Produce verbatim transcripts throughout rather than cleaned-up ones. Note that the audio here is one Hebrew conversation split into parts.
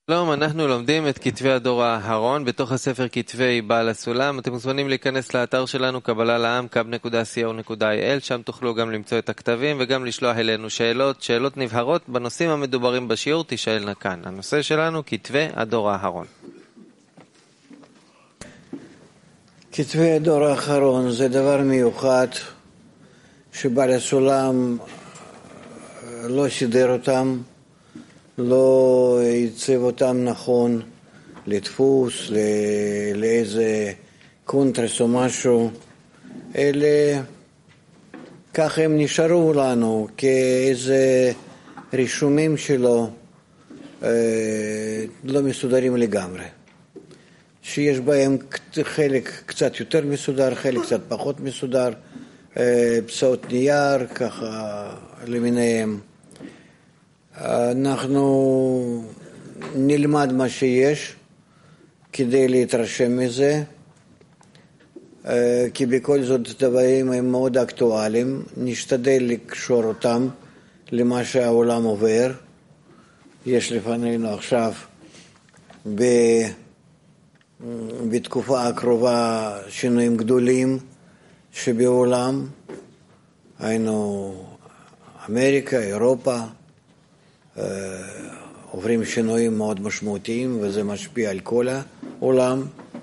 שלום, אנחנו לומדים את כתבי הדור האחרון בתוך הספר כתבי בעל הסולם. אתם מוזמנים להיכנס לאתר שלנו קבלה לעם קאב נקודה סי או נקודה איי אל, שם תוכלו גם למצוא את הכתבים וגם לשלוח אלינו שאלות, שאלות נבהרות בנושאים המדוברים בשיעור, תשאלנה כאן. הנושא שלנו כתבי הדור האחרון. כתבי הדור האחרון זה דבר מיוחד שבעל הסולם לא סידר אותם, לא ייצב אותם נכון לדפוס, לאיזה קונטרס או משהו, אלה ככה הם נשארו לנו כאיזה רישומים שלו לא מסודרים לגמרי, שיש בהם חלק קצת יותר מסודר, חלק קצת פחות מסודר, פסעות נייר ככה למיניהם. אנחנו נלמד מה שיש כדי להתרשם מזה, כי בכל זאת דברים הם מאוד אקטואליים, נשתדל לקשור אותם למה שהעולם עובר. יש לפנינו עכשיו ב... בתקופה הקרובה שינויים גדולים שבעולם, היינו אמריקה, אירופה, עוברים שינויים מאוד משמעותיים, וזה משפיע על כל העולם,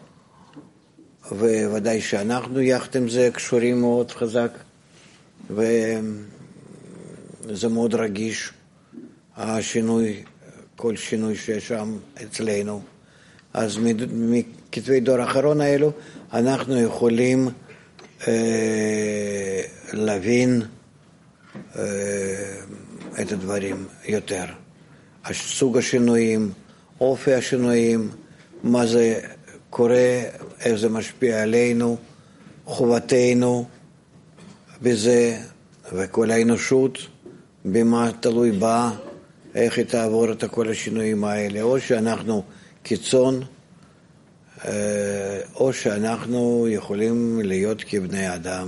וודאי שאנחנו יחד עם זה קשורים מאוד חזק, וזה מאוד רגיש, השינוי, כל שינוי שיש שם אצלנו. אז מכתבי דור האחרון האלו אנחנו יכולים אה, להבין אה, את הדברים יותר. סוג השינויים, אופי השינויים, מה זה קורה, איך זה משפיע עלינו, חובתנו בזה, וכל האנושות, במה תלוי בה, איך היא תעבור את כל השינויים האלה, או שאנחנו קיצון, או שאנחנו יכולים להיות כבני אדם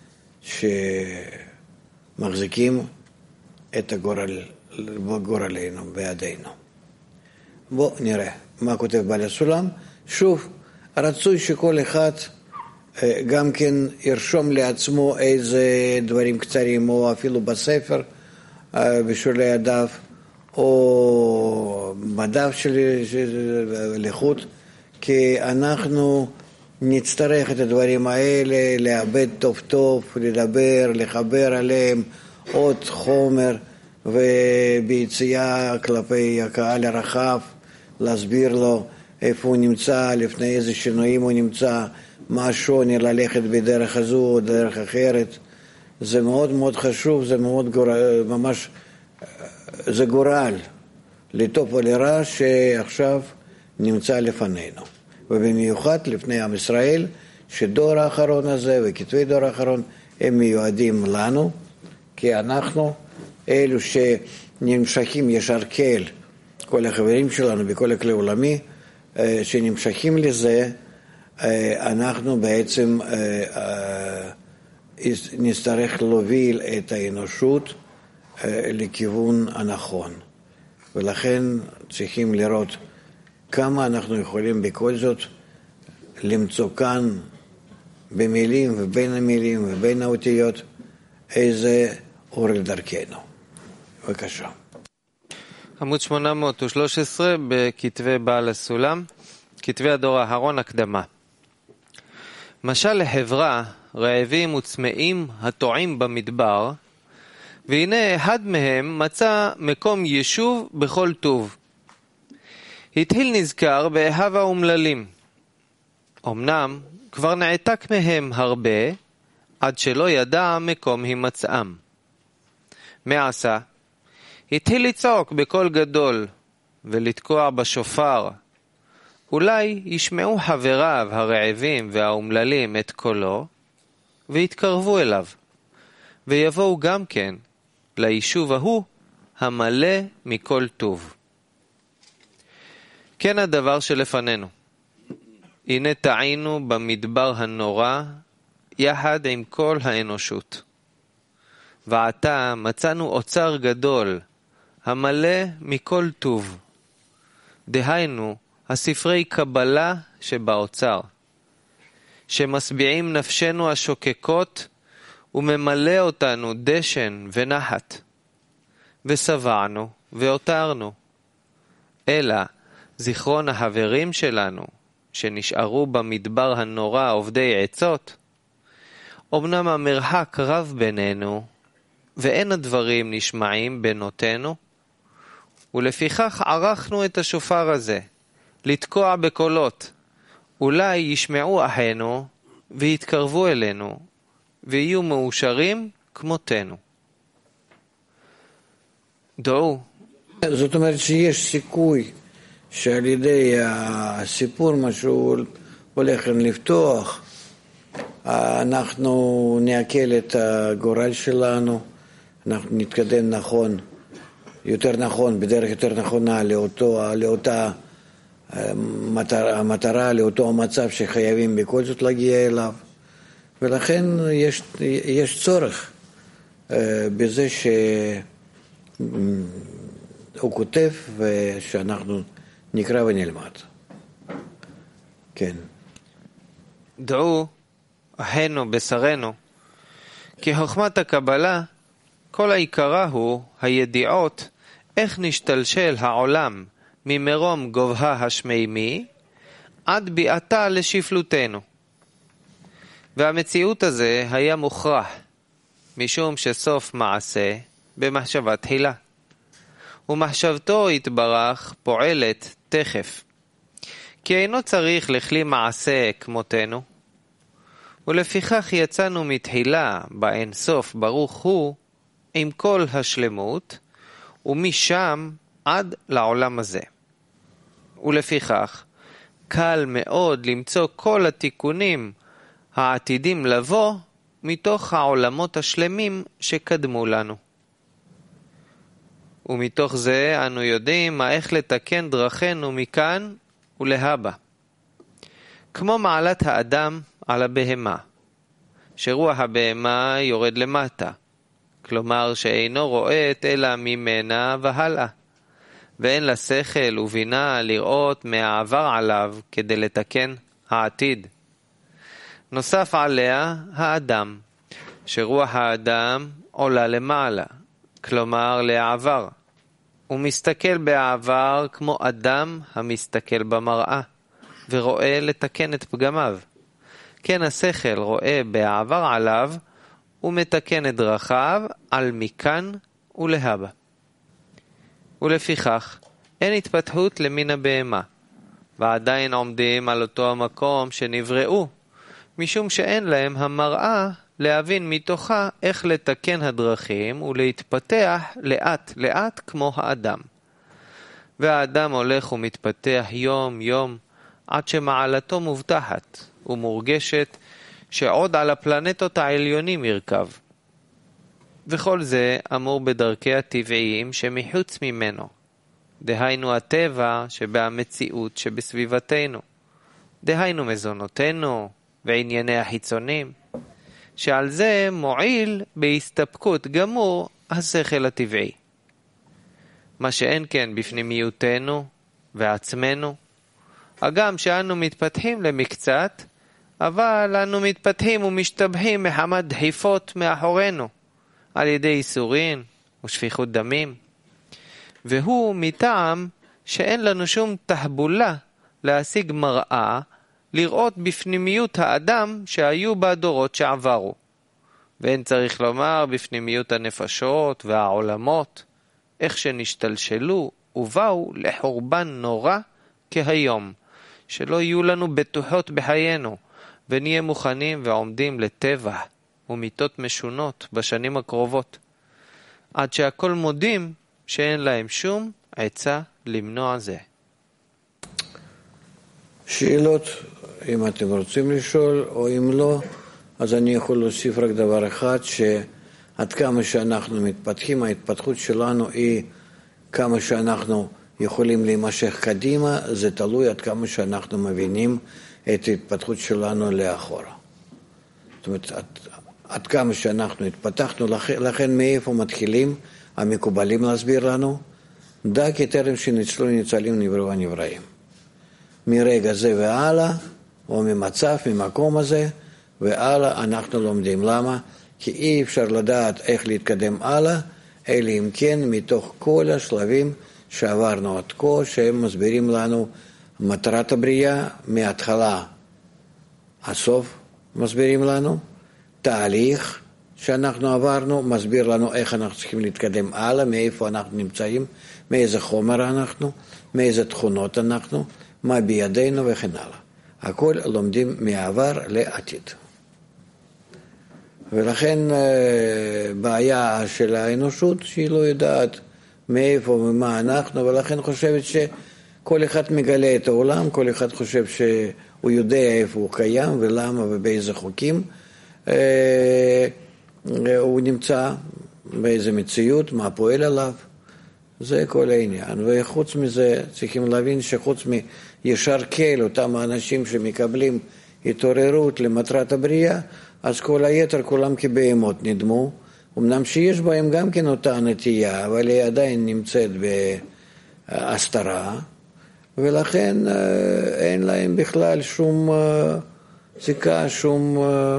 שמחזיקים את הגורל, גורלנו בידינו. בואו נראה מה כותב בעל הסולם. שוב, רצוי שכל אחד גם כן ירשום לעצמו איזה דברים קצרים, או אפילו בספר, בשולי הדף, או בדף של לחוט, כי אנחנו נצטרך את הדברים האלה לעבד טוב טוב, לדבר, לחבר עליהם עוד חומר, וביציאה כלפי הקהל הרחב, להסביר לו איפה הוא נמצא, לפני איזה שינויים הוא נמצא, מה השוני ללכת בדרך הזו או דרך אחרת. זה מאוד מאוד חשוב, זה מאוד גורל, ממש, זה גורל, לטוב ולרע שעכשיו נמצא לפנינו. ובמיוחד לפני עם ישראל, שדור האחרון הזה וכתבי דור האחרון הם מיועדים לנו, כי אנחנו אלו שנמשכים ישר כל, כל החברים שלנו בכל הכלי עולמי, שנמשכים לזה, אנחנו בעצם נצטרך להוביל את האנושות לכיוון הנכון. ולכן צריכים לראות כמה אנחנו יכולים בכל זאת למצוא כאן במילים ובין המילים ובין האותיות איזה אור לדרכנו. בבקשה. עמוד שמונה מאות ושלוש עשרה בכתבי בעל הסולם, כתבי הדור האחרון, הקדמה. משל לחברה רעבים וצמאים הטועים במדבר, והנה אחד מהם מצא מקום יישוב בכל טוב. התחיל נזכר באהב האומללים. אמנם כבר נעתק מהם הרבה, עד שלא ידע מקום הימצאם. מעשה, התחיל לצעוק בקול גדול ולתקוע בשופר. אולי ישמעו חבריו הרעבים והאומללים את קולו, ויתקרבו אליו, ויבואו גם כן ליישוב ההוא המלא מכל טוב. כן הדבר שלפנינו. הנה טעינו במדבר הנורא יחד עם כל האנושות. ועתה מצאנו אוצר גדול המלא מכל טוב, דהיינו, הספרי קבלה שבאוצר, שמשביעים נפשנו השוקקות וממלא אותנו דשן ונחת, ושבענו והותרנו. אלא זיכרון החברים שלנו, שנשארו במדבר הנורא עובדי עצות, אמנם המרחק רב בינינו, ואין הדברים נשמעים בנותינו, ולפיכך ערכנו את השופר הזה, לתקוע בקולות, אולי ישמעו אחינו ויתקרבו אלינו, ויהיו מאושרים כמותנו. דעו. זאת אומרת שיש סיכוי שעל ידי הסיפור משהו הולך לפתוח, אנחנו נעכל את הגורל שלנו, אנחנו נתקדם נכון, יותר נכון, בדרך יותר נכונה לאותו, לאותה מטרה, המטרה, לאותו המצב שחייבים בכל זאת להגיע אליו. ולכן יש, יש צורך בזה שהוא כותב ושאנחנו נקרא ונלמד. כן. דעו, אחינו בשרנו, כי חוכמת הקבלה, כל העיקרה הוא הידיעות איך נשתלשל העולם ממרום גובהה השמימי עד ביאתה לשפלותנו. והמציאות הזה היה מוכרח, משום שסוף מעשה במחשבה תחילה. ומחשבתו התברך פועלת תכף, כי אינו צריך לכלי מעשה כמותנו, ולפיכך יצאנו מתחילה באין סוף ברוך הוא עם כל השלמות, ומשם עד לעולם הזה. ולפיכך קל מאוד למצוא כל התיקונים העתידים לבוא מתוך העולמות השלמים שקדמו לנו. ומתוך זה אנו יודעים מה איך לתקן דרכנו מכאן ולהבא. כמו מעלת האדם על הבהמה, שרוח הבהמה יורד למטה, כלומר שאינו רואה אלא ממנה והלאה, ואין לה שכל ובינה לראות מהעבר עליו כדי לתקן העתיד. נוסף עליה האדם, שרוח האדם עולה למעלה, כלומר לעבר. הוא מסתכל בעבר כמו אדם המסתכל במראה, ורואה לתקן את פגמיו. כן השכל רואה בעבר עליו, ומתקן את דרכיו על מכאן ולהבא. ולפיכך אין התפתחות למין הבהמה, ועדיין עומדים על אותו המקום שנבראו, משום שאין להם המראה להבין מתוכה איך לתקן הדרכים ולהתפתח לאט לאט כמו האדם. והאדם הולך ומתפתח יום יום עד שמעלתו מובטחת ומורגשת שעוד על הפלנטות העליונים ירכב. וכל זה אמור בדרכי הטבעיים שמחוץ ממנו, דהיינו הטבע שבמציאות שבסביבתנו, דהיינו מזונותינו וענייני החיצונים, שעל זה מועיל בהסתפקות גמור השכל הטבעי. מה שאין כן בפנימיותנו ועצמנו, הגם שאנו מתפתחים למקצת, אבל אנו מתפתחים ומשתבחים מחמת דחיפות מאחורינו, על ידי איסורין ושפיכות דמים, והוא מטעם שאין לנו שום תחבולה להשיג מראה, לראות בפנימיות האדם שהיו בדורות שעברו. ואין צריך לומר בפנימיות הנפשות והעולמות, איך שנשתלשלו ובאו לחורבן נורא כהיום, שלא יהיו לנו בטוחות בחיינו, ונהיה מוכנים ועומדים לטבע ומיתות משונות בשנים הקרובות, עד שהכל מודים שאין להם שום עצה למנוע זה. שאלות, אם אתם רוצים לשאול, או אם לא, אז אני יכול להוסיף רק דבר אחד, שעד כמה שאנחנו מתפתחים, ההתפתחות שלנו היא כמה שאנחנו יכולים להימשך קדימה, זה תלוי עד כמה שאנחנו מבינים את ההתפתחות שלנו לאחורה. זאת אומרת, עד, עד כמה שאנחנו התפתחנו, לכן, לכן מאיפה מתחילים המקובלים להסביר לנו? דע כי טרם שניצלו ניצלים נבראו הנבראים. מרגע זה והלאה, או ממצב, ממקום הזה, והלאה אנחנו לומדים. למה? כי אי אפשר לדעת איך להתקדם הלאה, אלא אם כן מתוך כל השלבים שעברנו עד כה, שהם מסבירים לנו מטרת הבריאה מההתחלה. הסוף מסבירים לנו, תהליך שאנחנו עברנו, מסביר לנו איך אנחנו צריכים להתקדם הלאה, מאיפה אנחנו נמצאים, מאיזה חומר אנחנו, מאיזה תכונות אנחנו, מה בידינו וכן הלאה. הכל לומדים מעבר לעתיד. ולכן בעיה של האנושות שהיא לא יודעת מאיפה ומה אנחנו, ולכן חושבת שכל אחד מגלה את העולם, כל אחד חושב שהוא יודע איפה הוא קיים ולמה ובאיזה חוקים הוא נמצא, באיזה מציאות, מה פועל עליו. זה כל העניין. וחוץ מזה צריכים להבין שחוץ מישר כל, אותם האנשים שמקבלים התעוררות למטרת הבריאה, אז כל היתר כולם כבהמות נדמו. אמנם שיש בהם גם כן אותה נטייה, אבל היא עדיין נמצאת בהסתרה, ולכן אין להם בכלל שום זיקה, שום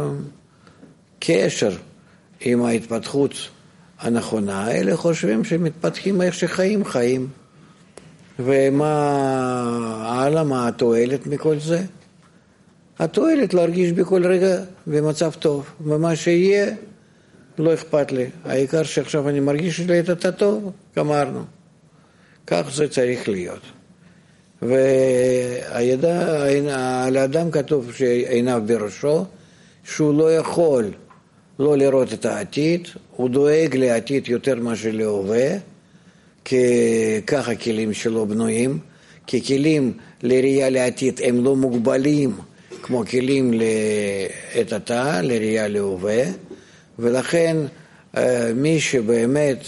קשר עם ההתפתחות הנכונה. אלה חושבים שמתפתחים איך שחיים חיים. ומה הלאה, מה התועלת מכל זה? התועלת להרגיש בכל רגע במצב טוב, ומה שיהיה לא אכפת לי. העיקר שעכשיו אני מרגיש לי את אתה טוב, גמרנו. כך זה צריך להיות. ועל האדם כתוב שעיניו בראשו, שהוא לא יכול לא לראות את העתיד, הוא דואג לעתיד יותר מאשר להווה, כי ככה הכלים שלו בנויים, כי כלים לראייה לעתיד הם לא מוגבלים, כמו כלים לעת עתה, לראייה להווה, ולכן מי שבאמת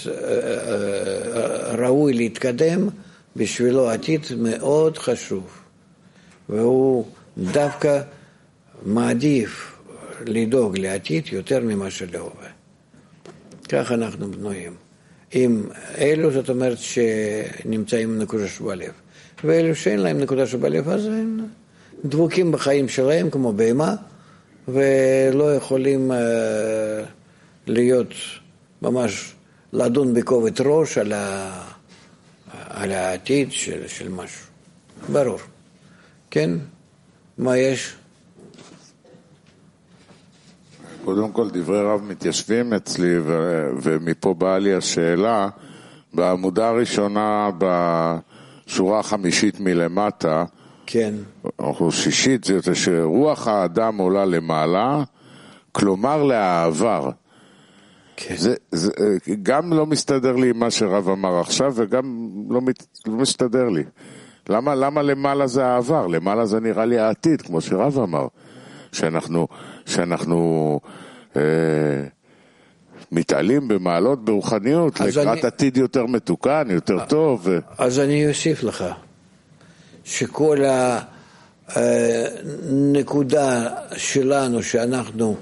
ראוי להתקדם, בשבילו עתיד מאוד חשוב, והוא דווקא מעדיף לדאוג לעתיד יותר ממה שלהווה. כך אנחנו בנויים. אם אלו, זאת אומרת שנמצאים נקודה שבלב, ואלו שאין להם נקודה שבלב, אז הם דבוקים בחיים שלהם כמו בהמה, ולא יכולים uh, להיות ממש לדון בכובד ראש על, ה, על העתיד של, של משהו. ברור. כן? מה יש? קודם כל דברי רב מתיישבים אצלי, ו- ומפה באה לי השאלה, בעמודה הראשונה בשורה החמישית מלמטה, כן. או שישית, זה יותר שרוח האדם עולה למעלה, כלומר לעבר. כן. זה, זה גם לא מסתדר לי עם מה שרב אמר עכשיו, וגם לא, מת, לא מסתדר לי. למה, למה למעלה זה העבר? למעלה זה נראה לי העתיד, כמו שרב אמר. שאנחנו, שאנחנו אה, מתעלים במעלות ברוחניות, לקראת אני, עתיד יותר מתוקן, יותר טוב. ו... אז אני אוסיף לך, שכל הנקודה שלנו, שאנחנו,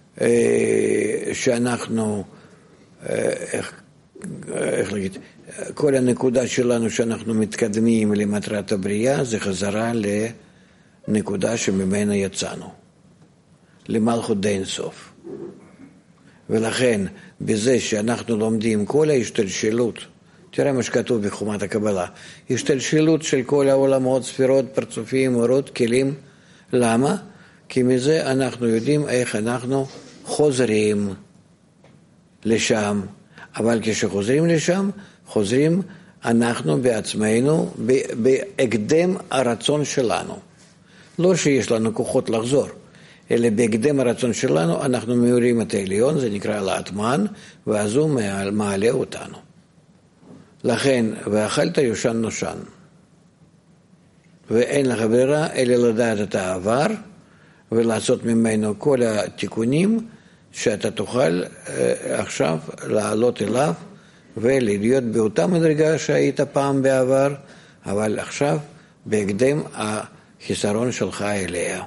שאנחנו, איך, איך להגיד, כל הנקודה שלנו שאנחנו מתקדמים למטרת הבריאה, זה חזרה לנקודה שממנה יצאנו. למלכות די אינסוף. ולכן, בזה שאנחנו לומדים כל ההשתלשלות, תראה מה שכתוב בחומת הקבלה, השתלשלות של כל העולמות, ספירות, פרצופים, אורות, כלים. למה? כי מזה אנחנו יודעים איך אנחנו חוזרים לשם. אבל כשחוזרים לשם, חוזרים אנחנו בעצמנו בהקדם הרצון שלנו. לא שיש לנו כוחות לחזור, אלא בהקדם הרצון שלנו אנחנו מעורים את העליון, זה נקרא לאטמן, ואז הוא מעלה אותנו. לכן, ואכלת יושן נושן. ואין לך ברירה אלא לדעת את העבר, ולעשות ממנו כל התיקונים, שאתה תוכל עכשיו לעלות אליו, ולהיות באותה מדרגה שהיית פעם בעבר, אבל עכשיו בהקדם החיסרון שלך אליה.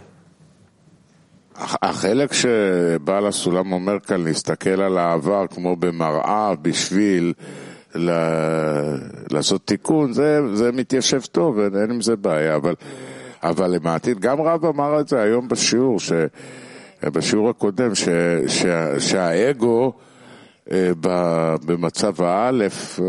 החלק שבעל הסולם אומר כאן להסתכל על העבר כמו במראה בשביל לעשות תיקון, זה, זה מתיישב טוב, אין עם זה בעיה, אבל, אבל למעתיד, גם רב אמר את זה היום בשיעור, ש, בשיעור הקודם, ש, שה, שהאגו במצב האלף,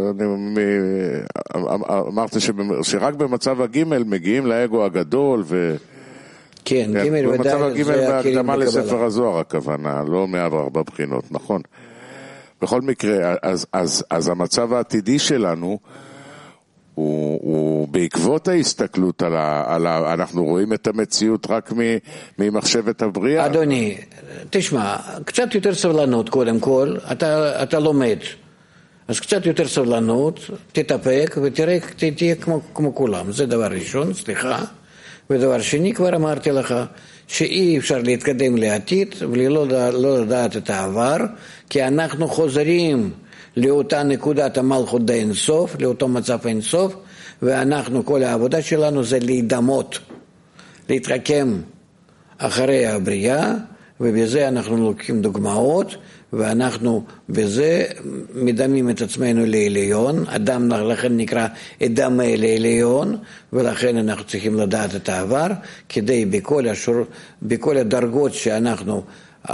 אמרת שרק במצב הגימל מגיעים לאגו הגדול, ו... כן, גימל ודאי, במצב הגימל בהקדמה לספר הזוהר הכוונה, לא מאה וארבע בחינות, נכון. בכל מקרה, אז, אז, אז המצב העתידי שלנו, הוא, הוא בעקבות ההסתכלות על ה, על ה... אנחנו רואים את המציאות רק ממחשבת הבריאה. אדוני, תשמע, קצת יותר סבלנות קודם כל, אתה, אתה לומד. אז קצת יותר סבלנות, תתאפק ותראה, תהיה כמו, כמו כולם. זה דבר ראשון, סליחה. ודבר שני, כבר אמרתי לך, שאי אפשר להתקדם לעתיד ולא לא לדעת את העבר, כי אנחנו חוזרים לאותה נקודת המלכות האינסוף, לאותו מצב האינסוף, ואנחנו, כל העבודה שלנו זה להידמות, להתחכם אחרי הבריאה, ובזה אנחנו לוקחים דוגמאות, ואנחנו בזה מדמים את עצמנו לעליון, אדם לכן נקרא אדם לעליון, ולכן אנחנו צריכים לדעת את העבר, כדי בכל, השור, בכל הדרגות שאנחנו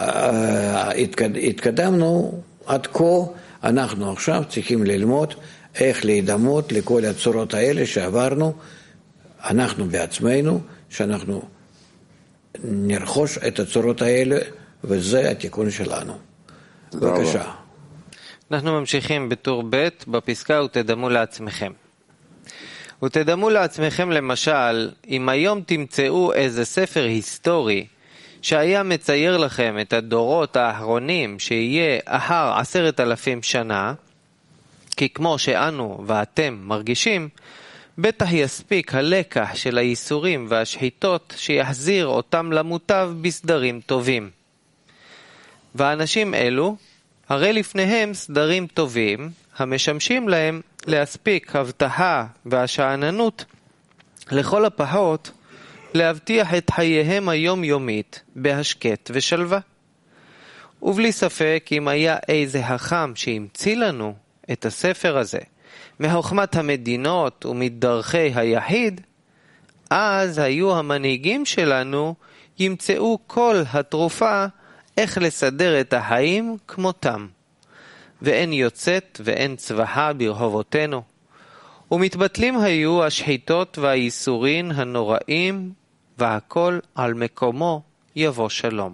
התקדמנו עד כה, אנחנו עכשיו צריכים ללמוד איך להידמות לכל הצורות האלה שעברנו, אנחנו בעצמנו, שאנחנו נרכוש את הצורות האלה, וזה התיקון שלנו. בבקשה. אנחנו ממשיכים בטור ב' בפסקה ותדמו לעצמכם. ותדמו לעצמכם למשל, אם היום תמצאו איזה ספר היסטורי שהיה מצייר לכם את הדורות האחרונים שיהיה אחר עשרת אלפים שנה, כי כמו שאנו ואתם מרגישים, בטח יספיק הלקח של הייסורים והשחיטות שיחזיר אותם למוטב בסדרים טובים. והאנשים אלו, הרי לפניהם סדרים טובים, המשמשים להם להספיק הבטחה והשעננות, לכל הפחות להבטיח את חייהם היומיומית בהשקט ושלווה. ובלי ספק, אם היה איזה חכם שהמציא לנו את הספר הזה, מחוכמת המדינות ומדרכי היחיד, אז היו המנהיגים שלנו ימצאו כל התרופה איך לסדר את החיים כמותם, ואין יוצאת ואין צבחה ברחובותינו, ומתבטלים היו השחיטות והייסורין הנוראים, והכל על מקומו יבוא שלום.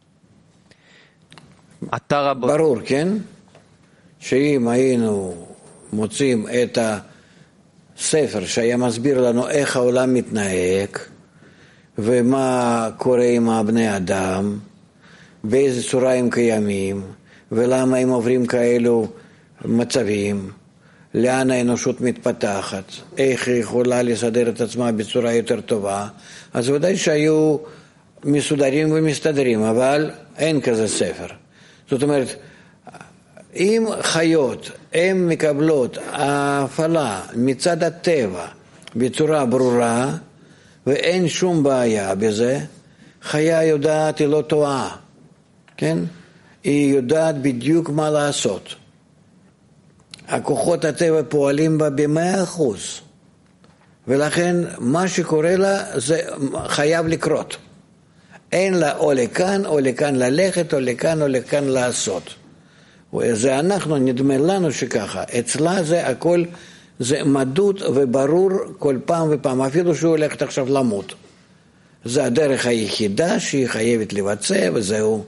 ברור, כן? שאם היינו מוצאים את הספר שהיה מסביר לנו איך העולם מתנהג, ומה קורה עם הבני אדם, באיזה צורה הם קיימים, ולמה הם עוברים כאלו מצבים, לאן האנושות מתפתחת, איך היא יכולה לסדר את עצמה בצורה יותר טובה, אז ודאי שהיו מסודרים ומסתדרים, אבל אין כזה ספר. זאת אומרת, אם חיות הן מקבלות ההפעלה מצד הטבע בצורה ברורה, ואין שום בעיה בזה, חיה יודעת, היא לא טועה, כן? היא יודעת בדיוק מה לעשות. הכוחות הטבע פועלים בה במאה אחוז, ולכן מה שקורה לה זה חייב לקרות. אין לה או לכאן או לכאן ללכת, או לכאן או לכאן לעשות. זה אנחנו, נדמה לנו שככה. אצלה זה הכל, זה מדוד וברור כל פעם ופעם, אפילו שהוא הולכת עכשיו למות. זה הדרך היחידה שהיא חייבת לבצע, וזהו.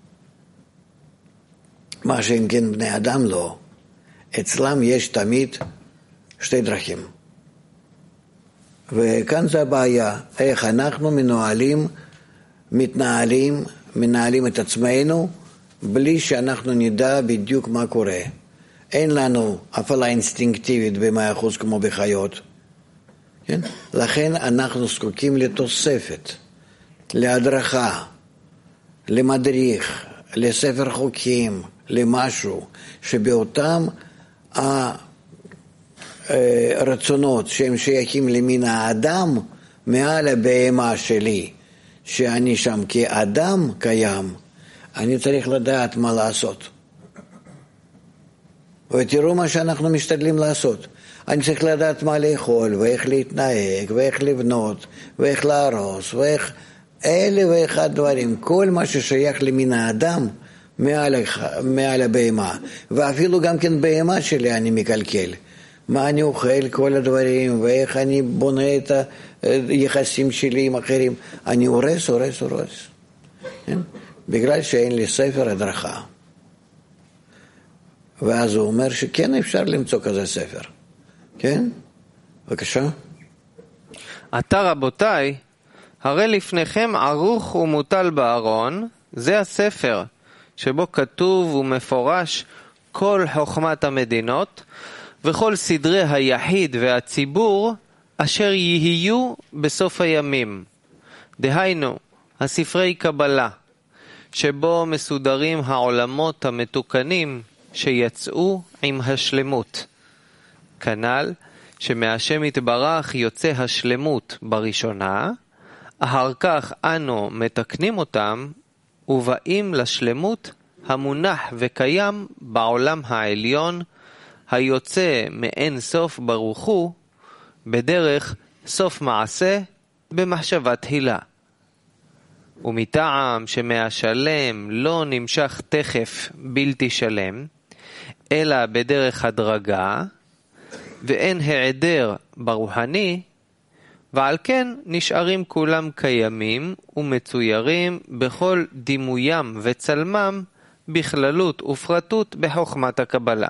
מה שאם כן בני אדם לא. אצלם יש תמיד שתי דרכים. וכאן זה הבעיה, איך אנחנו מנוהלים, מתנהלים, מנהלים את עצמנו, בלי שאנחנו נדע בדיוק מה קורה. אין לנו הפעלה אינסטינקטיבית במאה אחוז כמו בחיות. כן? לכן אנחנו זקוקים לתוספת, להדרכה, למדריך, לספר חוקים, למשהו, שבאותם הרצונות שהם שייכים למין האדם, מעל הבהמה שלי, שאני שם כאדם קיים, אני צריך לדעת מה לעשות. ותראו מה שאנחנו משתדלים לעשות. אני צריך לדעת מה לאכול, ואיך להתנהג, ואיך לבנות, ואיך להרוס, ואיך אלה ואחד דברים. כל מה ששייך למין האדם מעל, מעל הבהמה. ואפילו גם כן בהמה שלי אני מקלקל. מה אני אוכל, כל הדברים, ואיך אני בונה את היחסים שלי עם אחרים. אני הורס, הורס, הורס. כן? בגלל שאין לי ספר הדרכה. ואז הוא אומר שכן אפשר למצוא כזה ספר. כן? בבקשה. עתה רבותיי, הרי לפניכם ערוך ומוטל בארון, זה הספר, שבו כתוב ומפורש כל חוכמת המדינות, וכל סדרי היחיד והציבור, אשר יהיו בסוף הימים. דהיינו, הספרי קבלה, שבו מסודרים העולמות המתוקנים שיצאו עם השלמות. כנ"ל שמהשם יתברך יוצא השלמות בראשונה, אחר כך אנו מתקנים אותם ובאים לשלמות המונח וקיים בעולם העליון, היוצא מאין סוף ברוך הוא, בדרך סוף מעשה במחשבה תחילה. ומטעם שמהשלם לא נמשך תכף בלתי שלם, אלא בדרך הדרגה, ואין העדר ברוחני, ועל כן נשארים כולם קיימים ומצוירים בכל דימוים וצלמם בכללות ופרטות בחוכמת הקבלה.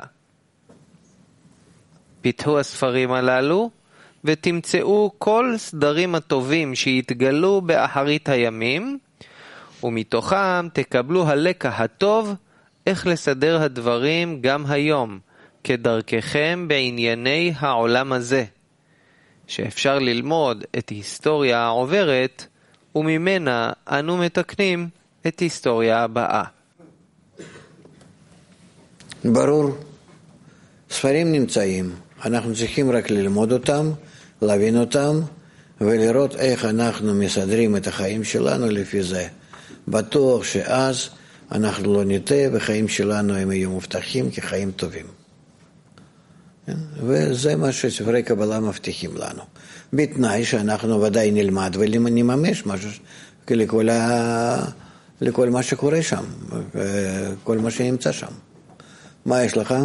פיתחו הספרים הללו ותמצאו כל סדרים הטובים שיתגלו באחרית הימים, ומתוכם תקבלו הלקח הטוב איך לסדר הדברים גם היום, כדרככם בענייני העולם הזה, שאפשר ללמוד את היסטוריה העוברת, וממנה אנו מתקנים את היסטוריה הבאה. ברור. ספרים נמצאים, אנחנו צריכים רק ללמוד אותם, להבין אותם, ולראות איך אנחנו מסדרים את החיים שלנו לפי זה. בטוח שאז אנחנו לא נטעה, וחיים שלנו הם יהיו מובטחים כחיים טובים. וזה מה שספרי קבלה מבטיחים לנו. בתנאי שאנחנו ודאי נלמד ונממש משהו לכל, ה... לכל מה שקורה שם, כל מה שנמצא שם. מה יש לך?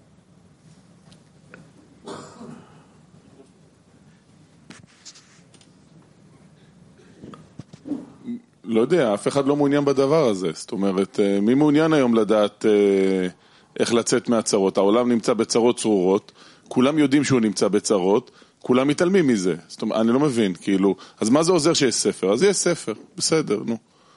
לא יודע, אף אחד לא מעוניין בדבר הזה. זאת אומרת, מי מעוניין היום לדעת איך לצאת מהצרות? העולם נמצא בצרות צרורות, כולם יודעים שהוא נמצא בצרות, כולם מתעלמים מזה. זאת אומרת, אני לא מבין, כאילו, אז מה זה עוזר שיש ספר? אז יש ספר, בסדר, נו.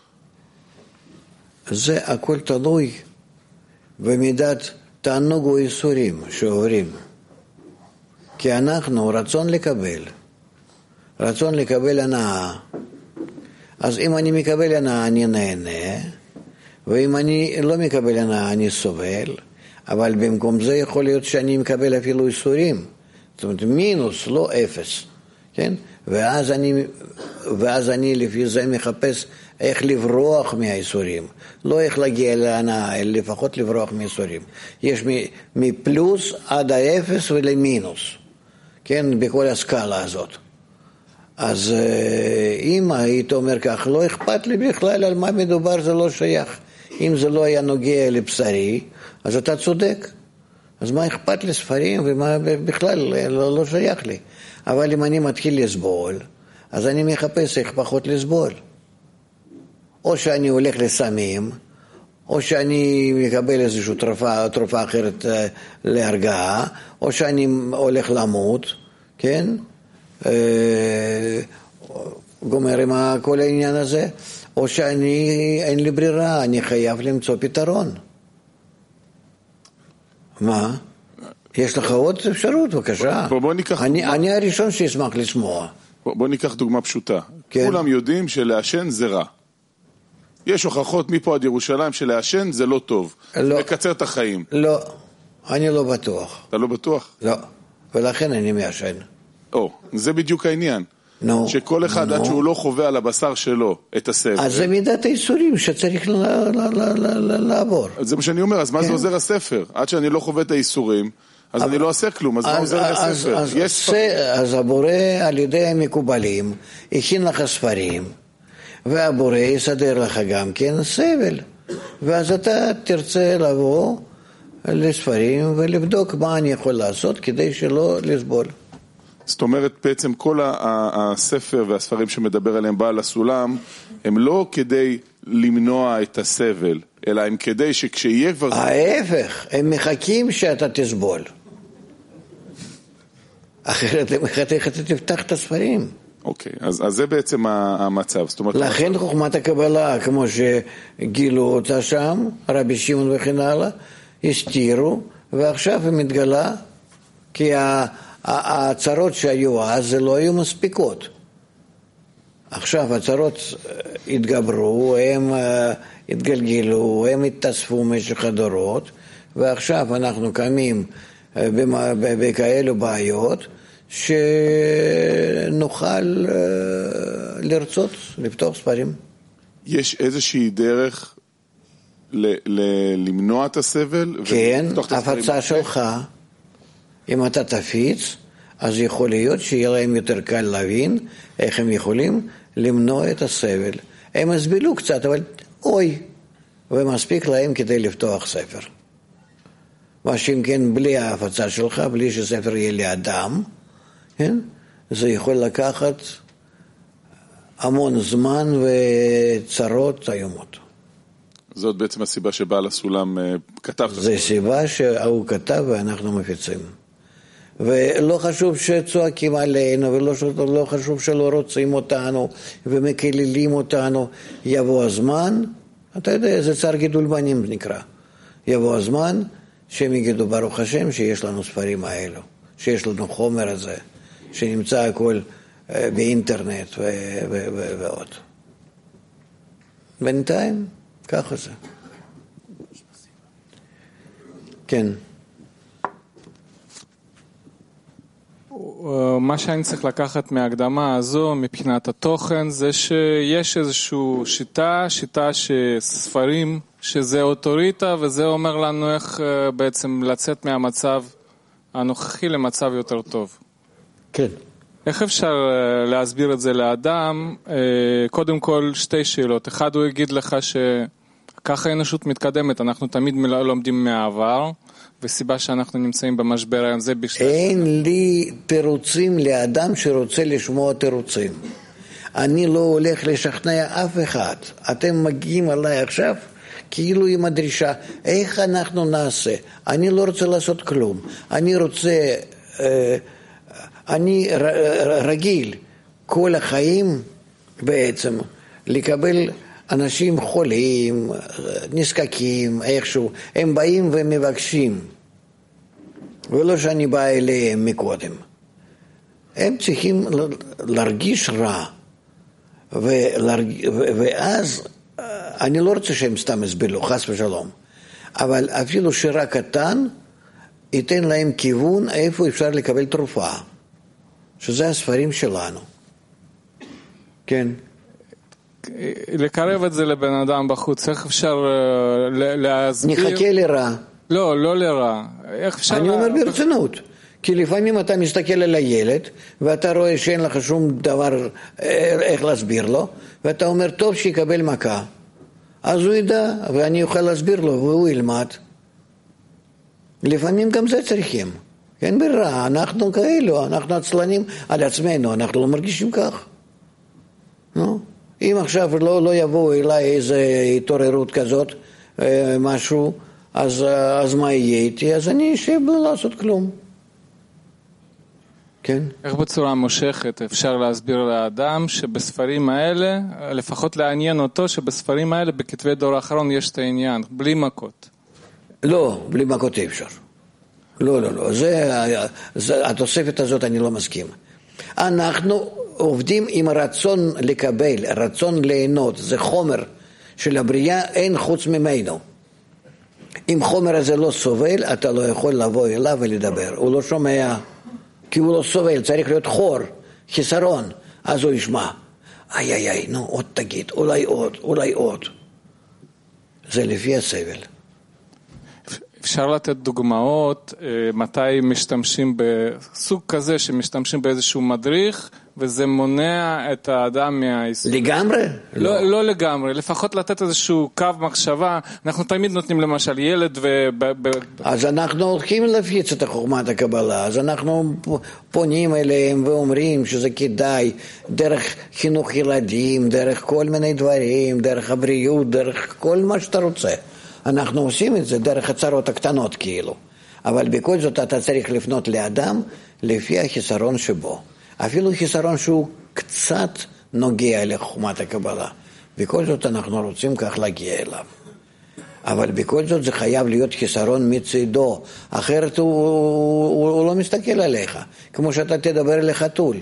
זה הכל תלוי במידת תענוג או איסורים שעוברים. כי אנחנו רצון לקבל, רצון לקבל הנאה. אז אם אני מקבל הנאה, אני נהנה, ואם אני לא מקבל הנאה, אני סובל, אבל במקום זה יכול להיות שאני מקבל אפילו איסורים. זאת אומרת, מינוס, לא אפס. כן? ואז אני, ואז אני לפי זה מחפש איך לברוח מהאיסורים. לא איך להגיע להנאה, אלא לפחות לברוח מהאיסורים. יש מפלוס עד האפס ולמינוס. כן? בכל הסקאלה הזאת. אז אם היית אומר כך, לא אכפת לי בכלל על מה מדובר, זה לא שייך. אם זה לא היה נוגע לבשרי, אז אתה צודק. אז מה אכפת לי ספרים ומה בכלל לא, לא שייך לי. אבל אם אני מתחיל לסבול, אז אני מחפש איך פחות לסבול. או שאני הולך לסמים, או שאני מקבל איזושהי תרופה, תרופה אחרת להרגעה, או שאני הולך למות, כן? גומר עם כל העניין הזה, או שאני, אין לי ברירה, אני חייב למצוא פתרון. מה? יש לך עוד אפשרות, בבקשה. בוא, בוא ניקח אני, דוגמה. אני הראשון שישמח לשמוע. בוא, בוא ניקח דוגמה פשוטה. כן. כולם יודעים שלעשן זה רע. יש הוכחות מפה עד ירושלים שלעשן זה לא טוב. לא. מקצר את החיים. לא, אני לא בטוח. אתה לא בטוח? לא, ולכן אני מעשן. או, זה בדיוק העניין. נו, שכל אחד נו. עד שהוא לא חווה על הבשר שלו את הסבל. אז זה מידת האיסורים שצריך ל- ל- ל- ל- ל- לעבור. זה מה שאני אומר, אז מה כן. זה עוזר הספר? עד שאני לא חווה את האיסורים, אז אבל- אני לא אעשה כלום, אז מה עוזר לי אז, הספר? אז, יש ספר. אז הבורא על ידי המקובלים הכין לך ספרים, והבורא יסדר לך גם כן סבל, ואז אתה תרצה לבוא לספרים ולבדוק מה אני יכול לעשות כדי שלא לסבול. זאת אומרת, בעצם כל ה- ה- הספר והספרים שמדבר עליהם בעל הסולם, הם לא כדי למנוע את הסבל, אלא הם כדי שכשיהיה כבר... ההפך, הם מחכים שאתה תסבול. אחרת איך אתה תפתח את הספרים. אוקיי, אז, אז זה בעצם ה- המצב. זאת אומרת, לכן חוכמת הקבלה, כמו שגילו אותה שם, רבי שמעון וכן הלאה, הסתירו, ועכשיו היא מתגלה, כי ה- ה- הצרות שהיו אז זה לא היו מספיקות. עכשיו הצרות התגברו, הם התגלגלו, הם התאספו במשך הדורות, ועכשיו אנחנו קמים בכאלו בעיות, שנוכל לרצות לפתוח ספרים. יש איזושהי דרך ל- ל- למנוע את הסבל? כן, ולפתוח את הספרים? הפצה שלך, אם אתה תפיץ, אז יכול להיות שיהיה להם יותר קל להבין איך הם יכולים למנוע את הסבל. הם יסבלו קצת, אבל אוי, ומספיק להם כדי לפתוח ספר. מה שאם כן, בלי ההפצה שלך, בלי שספר יהיה לאדם, כן? זה יכול לקחת המון זמן וצרות איומות. זאת בעצם הסיבה שבעל הסולם אה, כתב. את זה הספר. סיבה שהוא כתב ואנחנו מפיצים. ולא חשוב שצועקים עלינו, ולא לא חשוב שלא רוצים אותנו ומקללים אותנו. יבוא הזמן, אתה יודע, זה צער גידול בנים נקרא. יבוא הזמן שהם יגידו ברוך השם שיש לנו ספרים האלו, שיש לנו חומר הזה, שנמצא הכל באינטרנט ו- ו- ו- ועוד. בינתיים, ככה זה. כן. מה שאני צריך לקחת מההקדמה הזו מבחינת התוכן זה שיש איזושהי שיטה, שיטה שספרים שזה אוטוריטה, וזה אומר לנו איך בעצם לצאת מהמצב הנוכחי למצב יותר טוב. כן. איך אפשר להסביר את זה לאדם? קודם כל שתי שאלות. אחד, הוא יגיד לך שככה האנושות מתקדמת, אנחנו תמיד לומדים מהעבר, וסיבה שאנחנו נמצאים במשבר היום זה בשביל... אין לי תירוצים לאדם שרוצה לשמוע תירוצים. אני לא הולך לשכנע אף אחד. אתם מגיעים עליי עכשיו כאילו עם הדרישה, איך אנחנו נעשה? אני לא רוצה לעשות כלום. אני רוצה, אני רגיל כל החיים בעצם לקבל אנשים חולים, נזקקים, איכשהו. הם באים ומבקשים. ולא שאני בא אליהם מקודם. הם צריכים להרגיש רע. ולהרג... ואז אני לא רוצה שהם סתם יסבלו, חס ושלום. אבל אפילו שרע קטן, ייתן להם כיוון איפה אפשר לקבל תרופה. שזה הספרים שלנו. כן. לקרב את זה לבן אדם בחוץ, איך אפשר להסביר? נחכה לרע. לא, לא לרע. איך אפשר... אני אומר ברצינות. כי לפעמים אתה מסתכל על הילד, ואתה רואה שאין לך שום דבר איך להסביר לו, ואתה אומר, טוב שיקבל מכה. אז הוא ידע, ואני אוכל להסביר לו, והוא ילמד. לפעמים גם זה צריכים. אין ברירה, אנחנו כאלו, אנחנו עצלנים על עצמנו, אנחנו לא מרגישים כך. נו? אם עכשיו לא, לא יבואו אליי איזו התעוררות כזאת, משהו, אז, אז מה יהיה איתי? אז אני אשב לא לעשות כלום. כן? איך בצורה מושכת אפשר להסביר לאדם שבספרים האלה, לפחות לעניין אותו, שבספרים האלה בכתבי דור האחרון יש את העניין, בלי מכות? לא, בלי מכות אי אפשר. לא, לא, לא. זה, זה, התוספת הזאת אני לא מסכים. אנחנו עובדים עם רצון לקבל, רצון ליהנות, זה חומר של הבריאה, אין חוץ ממנו. אם חומר הזה לא סובל, אתה לא יכול לבוא אליו ולדבר. הוא לא שומע, כי הוא לא סובל, צריך להיות חור, חיסרון. אז הוא ישמע, איי איי איי, נו עוד תגיד, אולי עוד, אולי עוד. זה לפי הסבל. אפשר לתת דוגמאות מתי משתמשים בסוג כזה שמשתמשים באיזשהו מדריך וזה מונע את האדם מהעיסוק. לגמרי? לא, לא. לא לגמרי, לפחות לתת איזשהו קו מחשבה. אנחנו תמיד נותנים למשל ילד ו... אז אנחנו הולכים להפיץ את חוכמת הקבלה, אז אנחנו פונים אליהם ואומרים שזה כדאי דרך חינוך ילדים, דרך כל מיני דברים, דרך הבריאות, דרך כל מה שאתה רוצה. אנחנו עושים את זה דרך הצרות הקטנות כאילו, אבל בכל זאת אתה צריך לפנות לאדם לפי החיסרון שבו, אפילו חיסרון שהוא קצת נוגע לחוכמת הקבלה, בכל זאת אנחנו רוצים כך להגיע אליו, אבל בכל זאת זה חייב להיות חיסרון מצידו, אחרת הוא, הוא, הוא לא מסתכל עליך, כמו שאתה תדבר לחתול.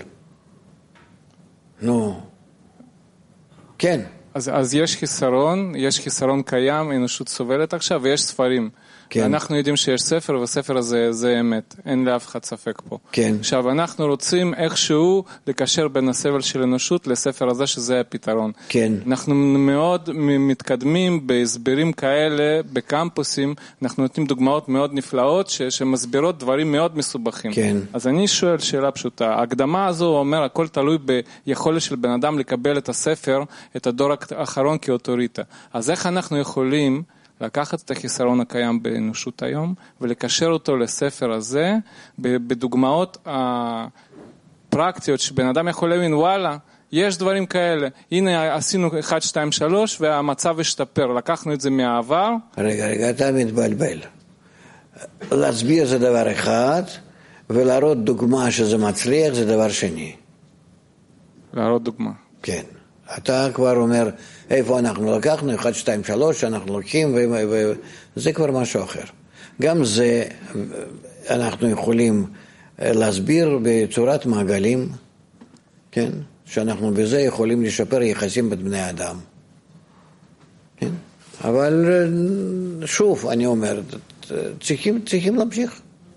נו, כן. אז, אז יש חיסרון, יש חיסרון קיים, אנושות סובלת עכשיו, ויש ספרים. כן. אנחנו יודעים שיש ספר, והספר הזה זה אמת. אין לאף אחד ספק פה. כן. עכשיו, אנחנו רוצים איכשהו לקשר בין הסבל של אנושות לספר הזה, שזה הפתרון. כן. אנחנו מאוד מתקדמים בהסברים כאלה, בקמפוסים, אנחנו נותנים דוגמאות מאוד נפלאות, ש- שמסבירות דברים מאוד מסובכים. כן. אז אני שואל שאלה פשוטה. ההקדמה הזו אומר, הכל תלוי ביכולת של בן אדם לקבל את הספר, את הדור האחרון כאוטוריטה. אז איך אנחנו יכולים לקחת את החיסרון הקיים באנושות היום, ולקשר אותו לספר הזה, בדוגמאות הפרקטיות, שבן אדם יכול להבין, וואלה, יש דברים כאלה, הנה עשינו אחד, שתיים, שלוש, והמצב השתפר, לקחנו את זה מהעבר. רגע, רגע, אתה מתבלבל. להסביר זה דבר אחד, ולהראות דוגמה שזה מצליח זה דבר שני. להראות דוגמה. כן. אתה כבר אומר, איפה אנחנו לקחנו, אחד, שתיים, שלוש, אנחנו לוקחים, וזה כבר משהו אחר. גם זה אנחנו יכולים להסביר בצורת מעגלים, כן? שאנחנו בזה יכולים לשפר יחסים בין בני אדם. כן? אבל שוב, אני אומר, צריכים, צריכים להמשיך.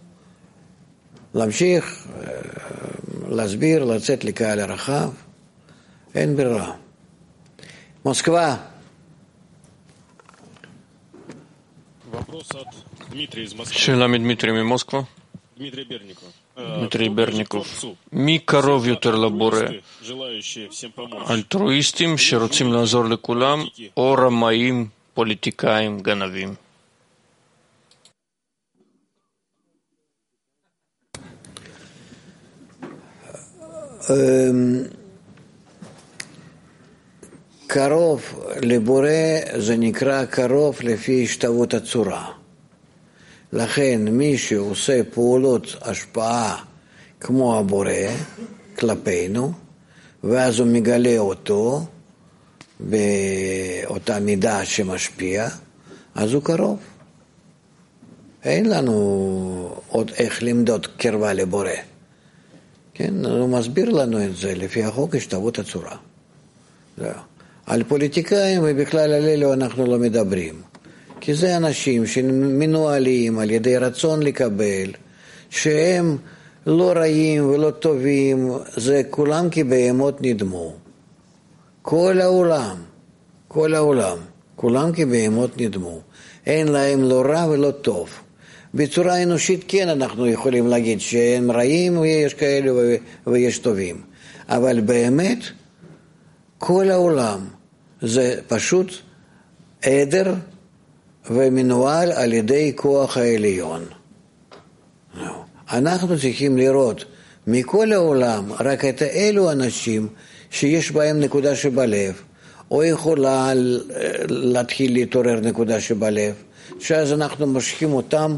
להמשיך, להסביר, לצאת לקהל הרחב, אין ברירה. Москва. שאלה מדמיטרי ממוסקבה. דמיטרי ברניקוב. מי קרוב יותר לבורא? אלטרואיסטים שרוצים לעזור לכולם, או רמאים, פוליטיקאים, גנבים? קרוב לבורא זה נקרא קרוב לפי השתוות הצורה. לכן מי שעושה פעולות השפעה כמו הבורא כלפינו, ואז הוא מגלה אותו באותה מידה שמשפיע, אז הוא קרוב. אין לנו עוד איך למדוד קרבה לבורא. כן, הוא מסביר לנו את זה לפי החוק השתוות הצורה. זהו. על פוליטיקאים ובכלל על אלו אנחנו לא מדברים. כי זה אנשים שמנוהלים על ידי רצון לקבל, שהם לא רעים ולא טובים, זה כולם כבהמות נדמו. כל העולם, כל העולם, כולם כבהמות נדמו. אין להם לא רע ולא טוב. בצורה אנושית כן אנחנו יכולים להגיד שהם רעים ויש כאלו ויש טובים. אבל באמת, כל העולם זה פשוט עדר ומנוהל על ידי כוח העליון. אנחנו צריכים לראות מכל העולם רק את אלו אנשים שיש בהם נקודה שבלב, או יכולה להתחיל להתעורר נקודה שבלב, שאז אנחנו משכים אותם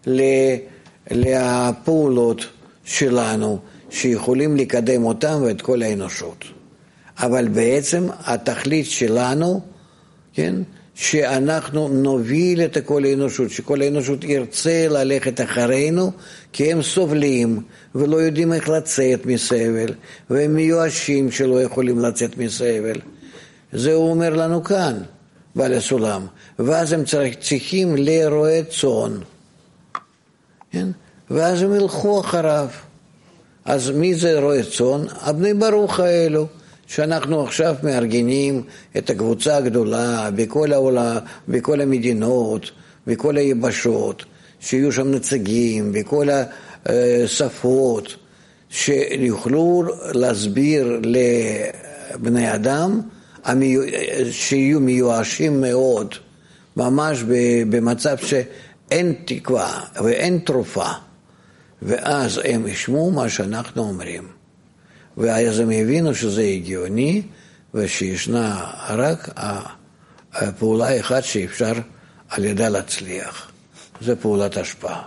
לפעולות שלנו, שיכולים לקדם אותם ואת כל האנושות. אבל בעצם התכלית שלנו, כן, שאנחנו נוביל את כל האנושות, שכל האנושות ירצה ללכת אחרינו, כי הם סובלים ולא יודעים איך לצאת מסבל, והם מיואשים שלא יכולים לצאת מסבל. זה הוא אומר לנו כאן, בעל הסולם. ואז הם צריכים לרועה צאן, כן? ואז הם ילכו אחריו. אז מי זה רועה צאן? הבני ברוך האלו, שאנחנו עכשיו מארגנים את הקבוצה הגדולה בכל העולם, בכל המדינות, בכל היבשות, שיהיו שם נציגים, בכל השפות, שיוכלו להסביר לבני אדם שיהיו מיואשים מאוד, ממש במצב שאין תקווה ואין תרופה, ואז הם ישמעו מה שאנחנו אומרים, ואז הם הבינו שזה הגיוני, ושישנה רק הפעולה אחת שאפשר על ידה להצליח, זה פעולת השפעה.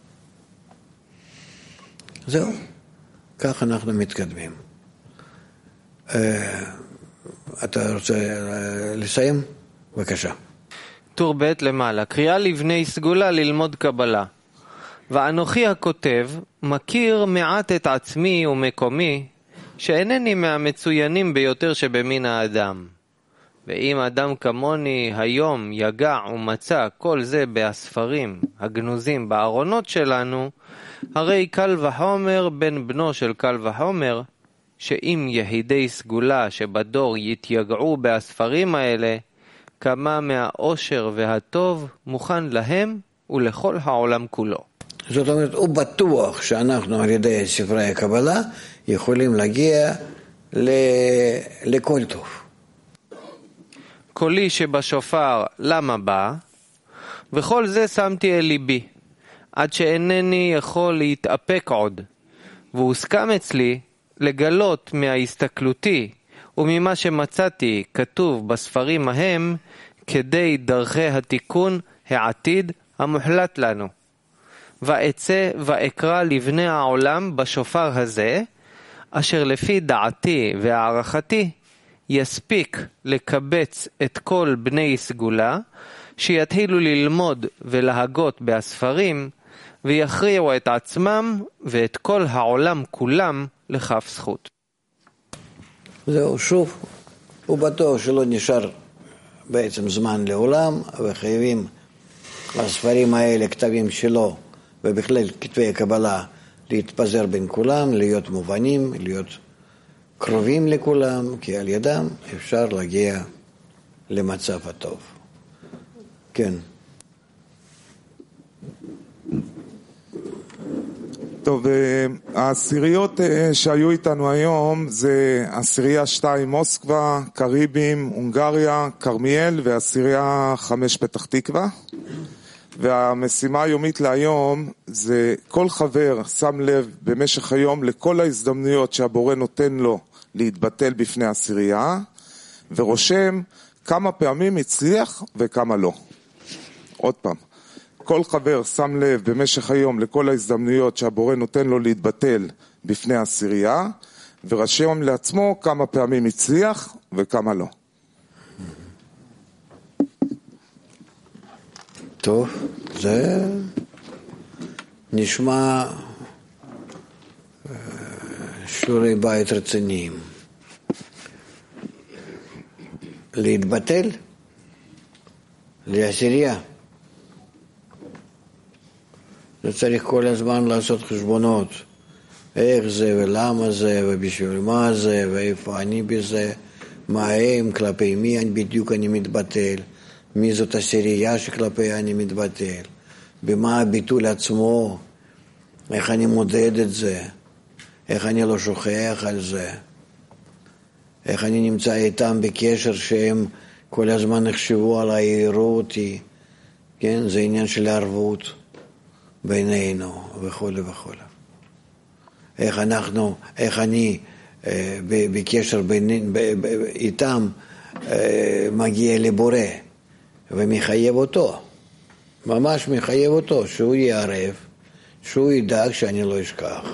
זהו, כך אנחנו מתקדמים. אתה רוצה לסיים? בבקשה. טור ב' למעלה, קריאה לבני סגולה ללמוד קבלה. ואנוכי הכותב מכיר מעט את עצמי ומקומי, שאינני מהמצוינים ביותר שבמין האדם. ואם אדם כמוני היום יגע ומצא כל זה בספרים הגנוזים בארונות שלנו, הרי קל וחומר בן בנו של קל וחומר, שאם יחידי סגולה שבדור יתייגעו בספרים האלה, כמה מהאושר והטוב מוכן להם ולכל העולם כולו. זאת אומרת, הוא בטוח שאנחנו על ידי ספרי הקבלה יכולים להגיע ל... לכל טוב. קולי שבשופר למה בא? וכל זה שמתי אל ליבי, עד שאינני יכול להתאפק עוד, והוסכם אצלי לגלות מההסתכלותי וממה שמצאתי כתוב בספרים ההם, כדי דרכי התיקון העתיד המוחלט לנו. ואצא ואקרא לבני העולם בשופר הזה, אשר לפי דעתי והערכתי יספיק לקבץ את כל בני סגולה, שיתחילו ללמוד ולהגות בספרים, ויכריעו את עצמם ואת כל העולם כולם לכף זכות. זהו, שוב, הוא בטוח שלא נשאר בעצם זמן לעולם, וחייבים הספרים האלה, כתבים שלו, ובכלל כתבי הקבלה, להתפזר בין כולם, להיות מובנים, להיות קרובים לכולם, כי על ידם אפשר להגיע למצב הטוב. כן. טוב, העשיריות שהיו איתנו היום זה עשירייה שתיים מוסקבה, קריבים, הונגריה, קרמיאל, ועשירייה חמש פתח תקווה. והמשימה היומית להיום זה כל חבר שם לב במשך היום לכל ההזדמנויות שהבורא נותן לו להתבטל בפני עשירייה, ורושם כמה פעמים הצליח וכמה לא. עוד פעם, כל חבר שם לב במשך היום לכל ההזדמנויות שהבורא נותן לו להתבטל בפני עשירייה, ורשם לעצמו כמה פעמים הצליח וכמה לא. טוב, זה נשמע שיעורי בית רציניים. להתבטל לעשירייה. זה צריך כל הזמן לעשות חשבונות. איך זה ולמה זה ובשביל מה זה ואיפה אני בזה, מה הם, כלפי מי אני בדיוק אני מתבטל, מי זאת עשירייה שכלפי אני מתבטל, במה הביטול עצמו, איך אני מודד את זה, איך אני לא שוכח על זה, איך אני נמצא איתם בקשר שהם כל הזמן נחשבו על העירו אותי, כן? זה עניין של הערבות בינינו וכו' וכו'. איך אנחנו, איך אני אה, בקשר בין, ב, ב, איתם אה, מגיע לבורא ומחייב אותו, ממש מחייב אותו, שהוא יערב, שהוא ידאג שאני לא אשכח.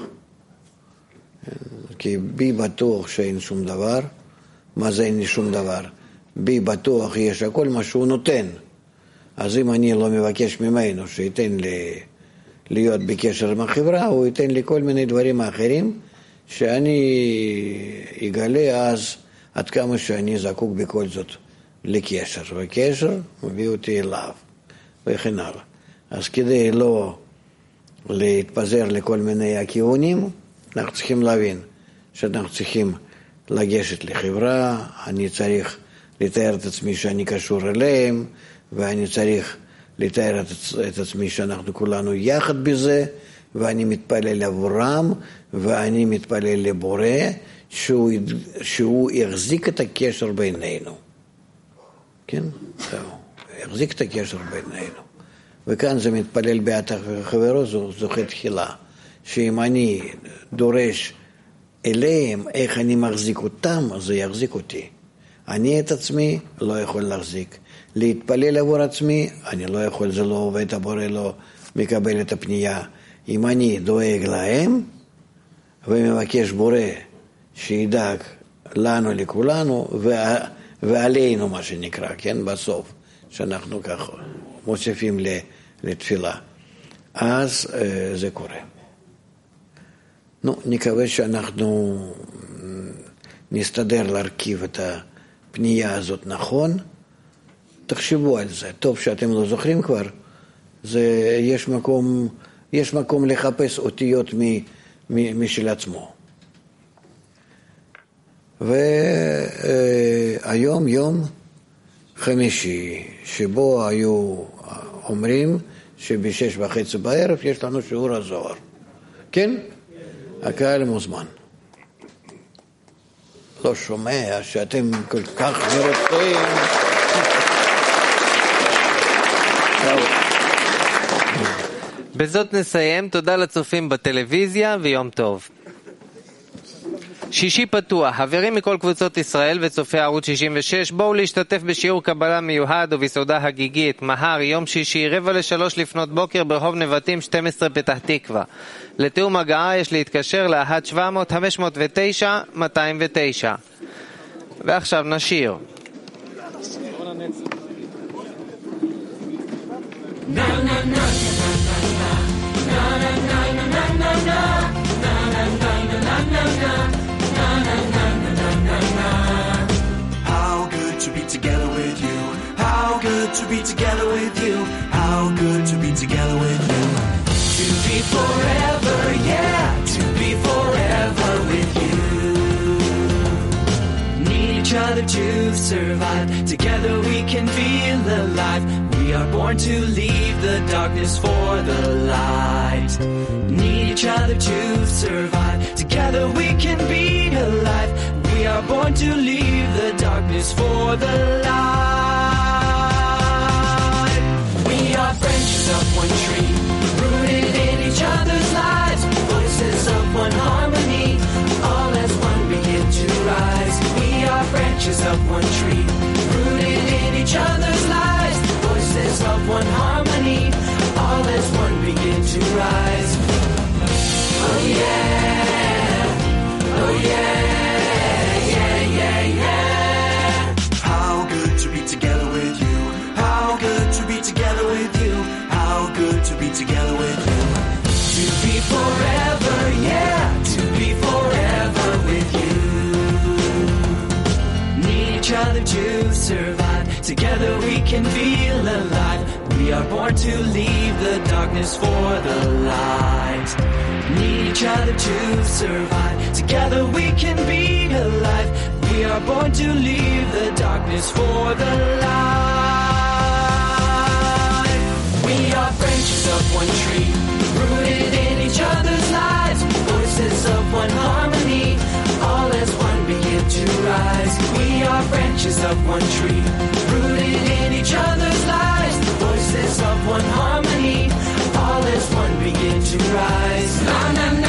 כי בי בטוח שאין שום דבר. מה זה אין לי שום דבר? בי בטוח יש הכל מה שהוא נותן. אז אם אני לא מבקש ממנו שייתן לי להיות בקשר עם החברה, הוא ייתן לי כל מיני דברים אחרים שאני אגלה אז עד כמה שאני זקוק בכל זאת לקשר, וקשר מביא אותי אליו וכן הלאה. אז כדי לא להתפזר לכל מיני הכיוונים, אנחנו צריכים להבין שאנחנו צריכים לגשת לחברה, אני צריך לתאר את עצמי שאני קשור אליהם, ואני צריך לתאר את עצמי שאנחנו כולנו יחד בזה, ואני מתפלל עבורם, ואני מתפלל לבורא, שהוא, שהוא יחזיק את הקשר בינינו. כן? זהו. יחזיק את הקשר בינינו. וכאן זה מתפלל בעתך וחברו, זוכה תחילה. שאם אני דורש אליהם איך אני מחזיק אותם, אז זה יחזיק אותי. אני את עצמי לא יכול להחזיק. להתפלל עבור עצמי, אני לא יכול, זה לא עובד, הבורא לא מקבל את הפנייה. אם אני דואג להם, ומבקש בורא שידאג לנו לכולנו, וה, ועלינו מה שנקרא, כן, בסוף, שאנחנו ככה מוסיפים לתפילה. אז זה קורה. נו, נקווה שאנחנו נסתדר להרכיב את הפנייה הזאת נכון. תחשבו על זה. טוב שאתם לא זוכרים כבר. זה, יש מקום, יש מקום לחפש אותיות מ, מ, משל עצמו. והיום יום חמישי, שבו היו אומרים שבשש וחצי בערב יש לנו שיעור הזוהר. כן? הקהל מוזמן. לא שומע שאתם כל כך מרוצים. בזאת נסיים. תודה לצופים בטלוויזיה ויום טוב. שישי פתוח. חברים מכל קבוצות ישראל וצופי ערוץ שישים ושש, בואו להשתתף בשיעור קבלה מיוחד ובסעודה הגיגית מחר יום שישי רבע לשלוש לפנות בוקר ברחוב נבטים שתים עשרה פתח תקווה. לתיאום הגעה יש להתקשר ל-אחת שבע מאות חמש מאות ותשע מאתיים ותשע. ועכשיו נשיר. How good to be together with you. How good to be together with you. How good to be together with you. To be forever, yeah, to be forever with you. Need each other to survive. Together we can feel alive. We are born to leave the darkness for the light. Need each other to survive. Together we can be alive. We are born to leave the darkness for the light. We are branches of one tree, rooted in each other's lives. Voices of one harmony, all as one begin to rise. We are branches of one tree, rooted in each other's lives. Voices of one harmony, all as one begin to rise. Oh yeah, oh yeah. Together with you, how good to be together with you. To be forever, yeah, to be forever with you. Need each other to survive. Together we can feel alive. We are born to leave the darkness for the light. Need each other to survive. Together we can be alive. We are born to leave the darkness for the light. We are branches of one tree, rooted in each other's lives. Voices of one harmony, all as one begin to rise. We are branches of one tree, rooted in each other's lives. Voices of one harmony, all as one begin to rise. Na na na.